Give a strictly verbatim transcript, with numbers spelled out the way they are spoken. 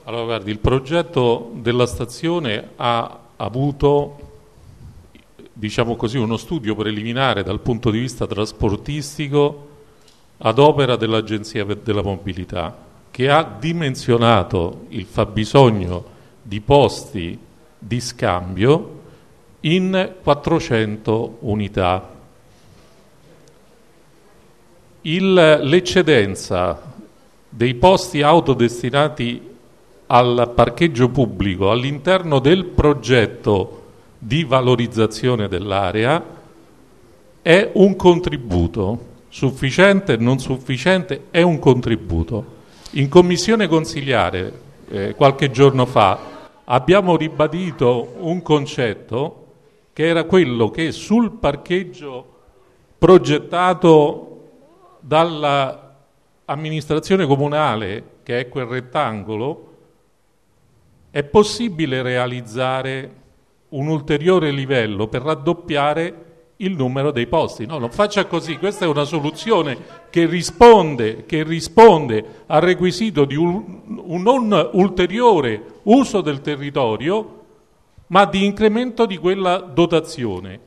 Allora, guardi, il progetto della stazione ha avuto, diciamo così, uno studio preliminare dal punto di vista trasportistico ad opera dell'Agenzia per- della Mobilità, che ha dimensionato il fabbisogno di posti di scambio in quattrocento unità. Il- l'eccedenza dei posti auto destinati al parcheggio pubblico all'interno del progetto di valorizzazione dell'area è un contributo, sufficiente, non sufficiente, è un contributo. In commissione consiliare, eh, qualche giorno fa, abbiamo ribadito un concetto che era quello che sul parcheggio progettato dall'amministrazione comunale, che è quel rettangolo, è possibile realizzare un ulteriore livello per raddoppiare il numero dei posti. No, non faccia così, questa è una soluzione che risponde, che risponde al requisito di un, un non ulteriore uso del territorio, ma di incremento di quella dotazione.